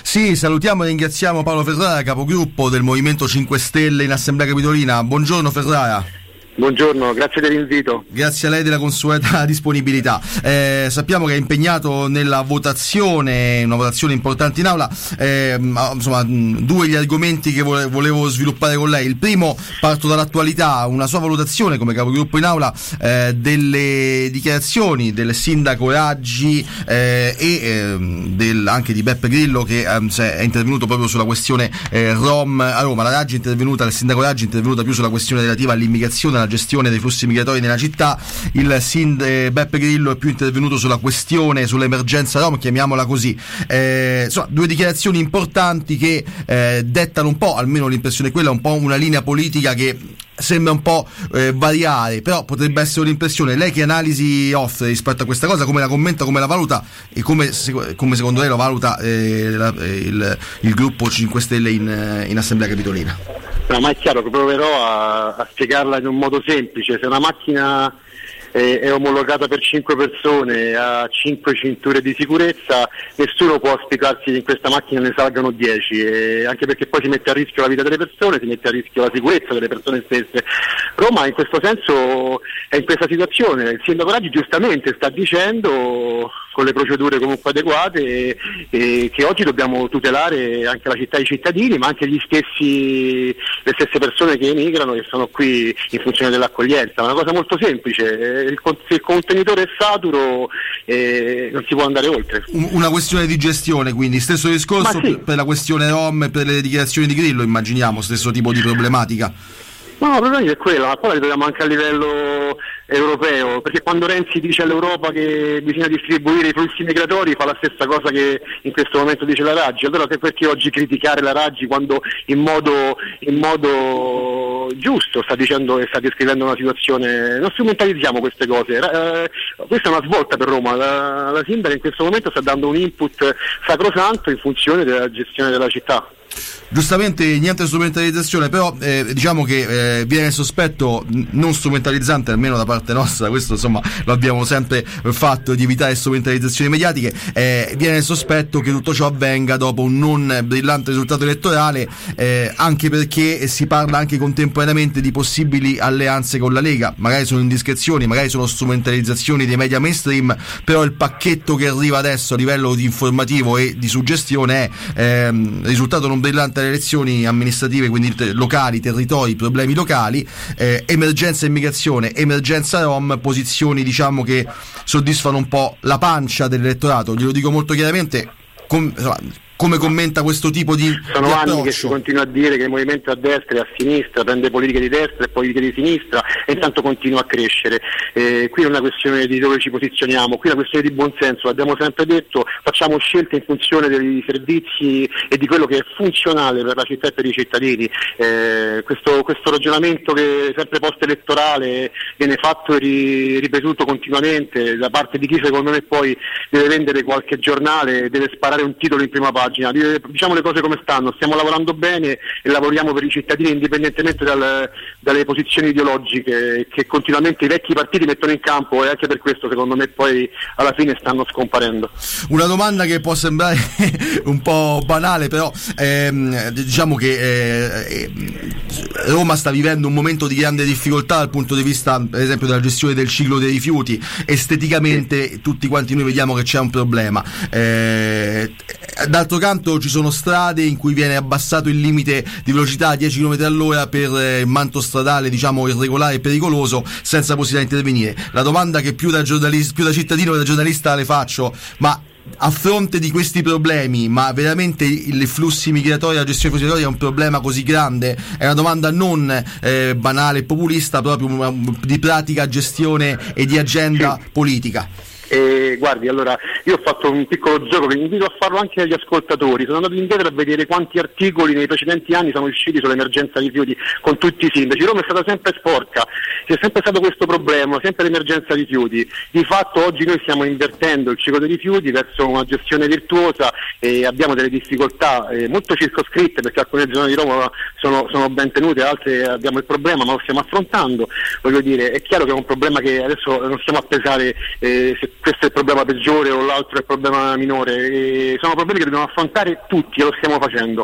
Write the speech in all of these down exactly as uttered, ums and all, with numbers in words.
Sì, salutiamo e ringraziamo Paolo Ferrara, capogruppo del Movimento cinque Stelle in Assemblea Capitolina. Buongiorno Ferrara. Buongiorno, grazie dell'invito. Grazie a lei della consueta disponibilità. Eh, sappiamo che è impegnato nella votazione, una votazione importante in aula. Eh, insomma, due gli argomenti che vole, volevo sviluppare con lei. Il primo, parto dall'attualità, una sua valutazione come capogruppo in aula eh, delle dichiarazioni del sindaco Raggi eh, e eh, del, anche di Beppe Grillo, che eh, è intervenuto proprio sulla questione eh, Rom a Roma. La Raggi è intervenuta, il sindaco Raggi è intervenuta più sulla questione relativa all'immigrazione, alla gestione dei flussi migratori nella città. Il Sind Beppe Grillo è più intervenuto sulla questione, sull'emergenza Rom, chiamiamola così. Eh, insomma, due dichiarazioni importanti che eh, dettano un po', almeno l'impressione è quella, un po' una linea politica che sembra un po' eh, variare, però potrebbe essere un'impressione. Lei che analisi offre rispetto a questa cosa? Come la commenta, come la valuta e come, come secondo lei lo valuta eh, la, il, il gruppo cinque Stelle in, in Assemblea Capitolina? No, ma è chiaro che proverò a, a spiegarla in un modo semplice. Se una macchina è, è omologata per cinque persone, ha cinque cinture di sicurezza, nessuno può auspicarsi che in questa macchina ne salgano dieci, e anche perché poi si mette a rischio la vita delle persone, si mette a rischio la sicurezza delle persone stesse. Roma in questo senso è in questa situazione. Il sindaco Raggi giustamente sta dicendo, con le procedure comunque adeguate, e, e che oggi dobbiamo tutelare anche la città e i cittadini, ma anche gli stessi, le stesse persone che emigrano, che sono qui in funzione dell'accoglienza. È una cosa molto semplice, il, se il contenitore è saturo eh, non si può andare oltre. Una questione di gestione, quindi stesso discorso sì. Per la questione Rom e per le dichiarazioni di Grillo, immaginiamo stesso tipo di problematica. No, la problematica è quella, ma poi la ritroviamo anche a livello europeo, perché quando Renzi dice all'Europa che bisogna distribuire i flussi migratori fa la stessa cosa che in questo momento dice la Raggi. Allora perché oggi criticare la Raggi quando in modo, in modo giusto sta dicendo e sta descrivendo una situazione? Non strumentalizziamo queste cose. Eh, questa è una svolta per Roma. La, la sindaca in questo momento sta dando un input sacrosanto in funzione della gestione della città. Giustamente niente strumentalizzazione, però eh, diciamo che eh, viene il sospetto non strumentalizzante, almeno da parte nostra, questo insomma lo abbiamo sempre fatto, di evitare strumentalizzazioni mediatiche, eh, viene il sospetto che tutto ciò avvenga dopo un non brillante risultato elettorale, eh, anche perché si parla anche contemporaneamente di possibili alleanze con la Lega. Magari sono indiscrezioni, magari sono strumentalizzazioni dei media mainstream, però il pacchetto che arriva adesso a livello di informativo e di suggestione è ehm, risultato non brillante alle elezioni amministrative, quindi te- locali, territori, problemi locali, eh, emergenza immigrazione, emergenza Rom, posizioni diciamo che soddisfano un po' la pancia dell'elettorato. Glielo dico molto chiaramente, com- come commenta questo tipo di sono di anni approccio? Che si continua a dire che il movimento a destra e a sinistra prende politiche di destra e politiche di sinistra e intanto continua a crescere. Eh, qui non è una questione di dove ci posizioniamo, qui è una questione di buonsenso, l'abbiamo sempre detto, facciamo scelte in funzione dei servizi e di quello che è funzionale per la città e per i cittadini. Eh, questo, questo ragionamento che è sempre post elettorale viene fatto e ri, ripetuto continuamente da parte di chi secondo me poi deve vendere qualche giornale e deve sparare un titolo in prima pagina. Diciamo le cose come stanno, stiamo lavorando bene e lavoriamo per i cittadini indipendentemente dal, dalle posizioni ideologiche che continuamente i vecchi partiti mettono in campo, e anche per questo secondo me poi alla fine stanno scomparendo. Una domanda che può sembrare un po' banale, però ehm, diciamo che eh, Roma sta vivendo un momento di grande difficoltà dal punto di vista per esempio della gestione del ciclo dei rifiuti. Esteticamente tutti quanti noi vediamo che c'è un problema, eh, d'altro canto ci sono strade in cui viene abbassato il limite di velocità a dieci chilometri all'ora per il manto stradale diciamo irregolare e pericoloso, senza possibilità di intervenire. La domanda che più da giornalista, più da cittadino che da giornalista le faccio: ma a fronte di questi problemi, ma veramente i flussi migratori, la gestione dei flussi migratori è un problema così grande? È una domanda non eh, banale e populista, proprio una, di pratica gestione e di agenda sì. politica. Eh, guardi, allora io ho fatto un piccolo gioco che invito a farlo anche agli ascoltatori. Sono andato indietro a vedere quanti articoli nei precedenti anni sono usciti sull'emergenza rifiuti con tutti i sindaci. Roma è stata sempre sporca, c'è sempre stato questo problema, sempre l'emergenza rifiuti. Di fatto oggi noi stiamo invertendo il ciclo dei rifiuti verso una gestione virtuosa e abbiamo delle difficoltà eh, molto circoscritte, perché alcune zone di Roma sono, sono ben tenute, altre abbiamo il problema ma lo stiamo affrontando. Voglio dire, è chiaro che è un problema che adesso non stiamo a pesare eh, se questo è il problema peggiore o l'altro è il problema minore, e sono problemi che dobbiamo affrontare tutti e lo stiamo facendo.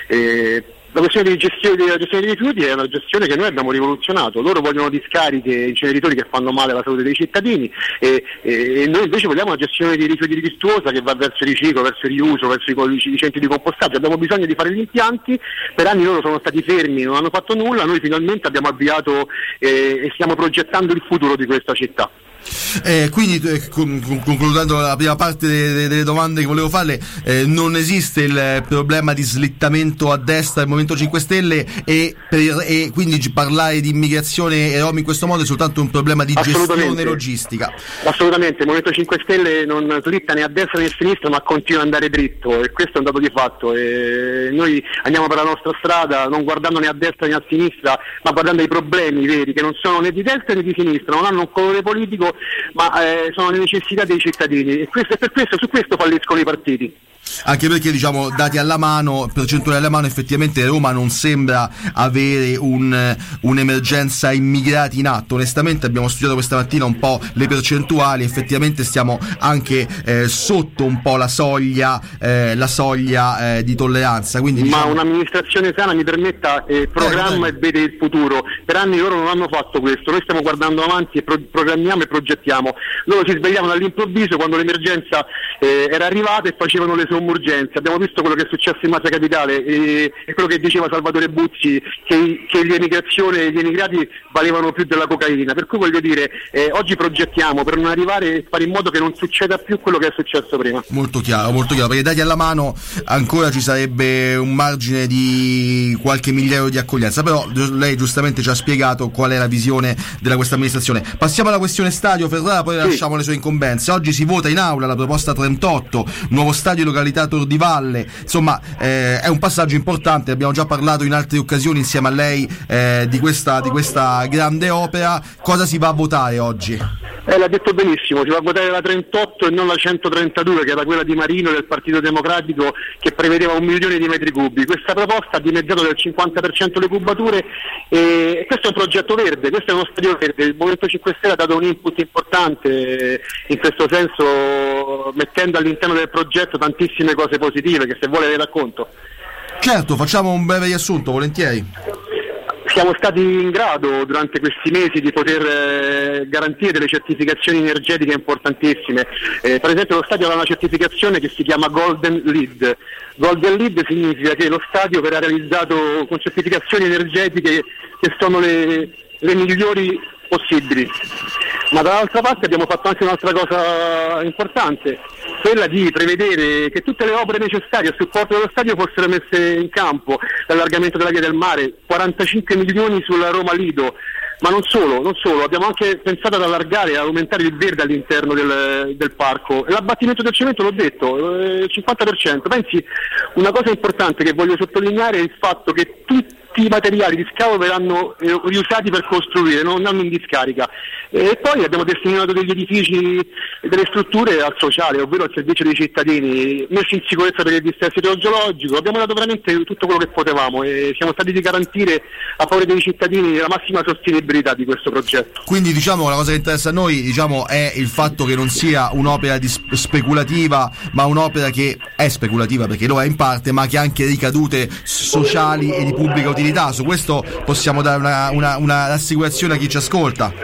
E la questione di gestione, della gestione dei rifiuti è una gestione che noi abbiamo rivoluzionato. Loro vogliono discariche, inceneritori che fanno male alla salute dei cittadini, e, e, e noi invece vogliamo una gestione dei rifiuti virtuosa che va verso il riciclo, verso il riuso, verso i, i centri di compostaggio. Abbiamo bisogno di fare gli impianti, per anni loro sono stati fermi, non hanno fatto nulla, noi finalmente abbiamo avviato eh, e stiamo progettando il futuro di questa città. Eh, quindi eh, concludendo la prima parte delle, delle domande che volevo farle, eh, non esiste il problema di slittamento a destra del Movimento cinque Stelle, e, per, e quindi parlare di immigrazione e rom in questo modo è soltanto un problema di gestione logistica. Assolutamente, il Movimento cinque Stelle non slitta né a destra né a sinistra, ma continua ad andare dritto, e questo è un dato di fatto, e noi andiamo per la nostra strada non guardando né a destra né a sinistra, ma guardando i problemi veri, che non sono né di destra né di sinistra, non hanno un colore politico, ma eh, sono le necessità dei cittadini, e questo, e per questo, su questo falliscono i partiti. Anche perché, diciamo, dati alla mano, percentuali alla mano, effettivamente Roma non sembra avere un, un'emergenza immigrati in atto. Onestamente abbiamo studiato questa mattina un po' le percentuali, effettivamente stiamo anche eh, sotto un po' la soglia eh, la soglia eh, di tolleranza. Quindi, diciamo... Ma un'amministrazione sana, mi permetta, eh, programma eh, e vede il futuro. Per anni loro non hanno fatto questo, noi stiamo guardando avanti e pro- programmiamo e progettiamo. Loro si svegliavano all'improvviso quando l'emergenza eh, era arrivata e facevano le urgenze. Abbiamo visto quello che è successo in Massa Capitale, e, e quello che diceva Salvatore Buzzi, che, che l'emigrazione e gli emigrati valevano più della cocaina. Per cui voglio dire, eh, oggi progettiamo per non arrivare e fare in modo che non succeda più quello che è successo prima. Molto chiaro, molto chiaro, perché dati alla mano ancora ci sarebbe un margine di qualche migliaio di accoglienza, però lei giustamente ci ha spiegato qual è la visione della questa amministrazione. Passiamo alla questione stadio Ferrara, poi sì. Lasciamo le sue incombenze. Oggi si vota in aula la proposta trentotto, nuovo stadio località Tor di Valle, insomma eh, è un passaggio importante. Abbiamo già parlato in altre occasioni insieme a lei eh, di questa di questa grande opera. Cosa si va a votare oggi? Eh, l'ha detto benissimo, si va a votare la trentotto e non la centotrentadue, che era quella di Marino del Partito Democratico, che prevedeva un milione di metri cubi. Questa proposta ha dimezzato del cinquanta per cento le cubature, e questo è un progetto verde, questo è uno stadio verde. Il Movimento cinque Stelle ha dato un input importante in questo senso, mettendo all'interno del progetto tantissime cose positive che, se vuole, le racconto. Certo, facciamo un breve riassunto, volentieri. Siamo stati in grado durante questi mesi di poter eh, garantire delle certificazioni energetiche importantissime. Eh, per esempio lo stadio ha una certificazione che si chiama Golden Lead. Golden Lead significa che lo stadio verrà realizzato con certificazioni energetiche che sono le, le migliori possibili. Ma dall'altra parte abbiamo fatto anche un'altra cosa importante, quella di prevedere che tutte le opere necessarie a supporto dello stadio fossero messe in campo. L'allargamento della via del mare, quarantacinque milioni sulla Roma Lido, ma non solo, non solo, abbiamo anche pensato ad allargare e ad aumentare il verde all'interno del, del parco. L'abbattimento del cemento, l'ho detto, il cinquanta per cento. Pensi, una cosa importante che voglio sottolineare è il fatto che tutti i materiali di scavo verranno eh, riusati per costruire, non, non in discarica. E poi abbiamo destinato degli edifici e delle strutture al sociale, ovvero al servizio dei cittadini, messi in sicurezza per il dissesto idrogeologico. Abbiamo dato veramente tutto quello che potevamo e siamo stati di garantire a favore dei cittadini la massima sostenibilità di questo progetto. Quindi, diciamo, la cosa che interessa a noi, diciamo, è il fatto che non sia un'opera di sp- speculativa, ma un'opera che è speculativa perché lo è in parte, ma che ha anche ricadute sociali e di pubblica utilità. Su questo possiamo dare una, una, una rassicurazione a chi ci ascolta.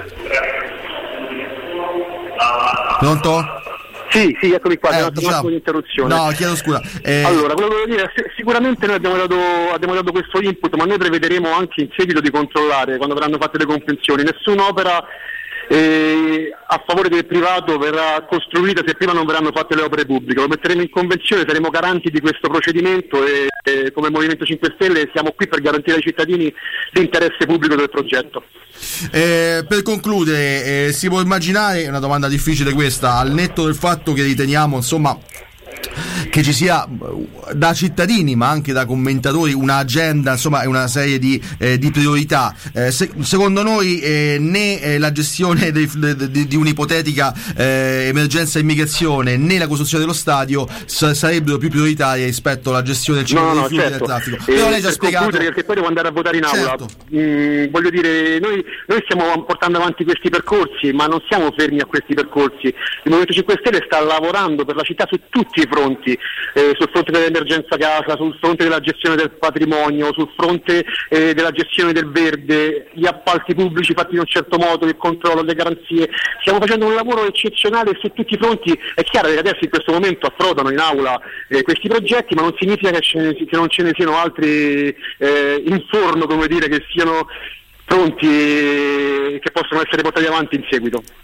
Pronto? Sì, sì, eccomi qua, c'è eh, una diciamo, interruzione. No, chiedo scusa. Eh... Allora, quello che volevo dire, sicuramente noi abbiamo dato, abbiamo dato questo input, ma noi prevederemo anche in seguito di controllare, quando verranno fatte le comprensioni. Nessun'opera eh, a favore del privato verrà costruita se prima non verranno fatte le opere pubbliche. Lo metteremo in convenzione, saremo garanti di questo procedimento e, e come Movimento cinque Stelle siamo qui per garantire ai cittadini l'interesse pubblico del progetto. Eh, per concludere, eh, si può immaginare, una domanda difficile questa, al netto del fatto che riteniamo, insomma, che ci sia da cittadini ma anche da commentatori una agenda, insomma, è una serie di, eh, di priorità. Eh, se, secondo noi eh, né eh, la gestione dei, di, di un'ipotetica eh, emergenza immigrazione né la costruzione dello stadio sa- sarebbero più prioritarie rispetto alla gestione del ciclo no, dei no, rifiuti certo. del traffico. Eh, Però lei ci ha per spiegato, perché poi devo andare a votare in aula. Certo. Mm, voglio dire, noi, noi stiamo portando avanti questi percorsi, ma non siamo fermi a questi percorsi. Il Movimento cinque Stelle sta lavorando per la città su tutti i fronti, eh, sul fronte dell'emergenza casa, sul fronte della gestione del patrimonio, sul fronte eh, della gestione del verde, gli appalti pubblici fatti in un certo modo, il controllo, le garanzie. Stiamo facendo un lavoro eccezionale su tutti i fronti. È chiaro che adesso in questo momento approdano in aula eh, questi progetti, ma non significa che, ce ne, che non ce ne siano altri eh, in forno, come dire, che siano pronti e che possono essere portati avanti in seguito.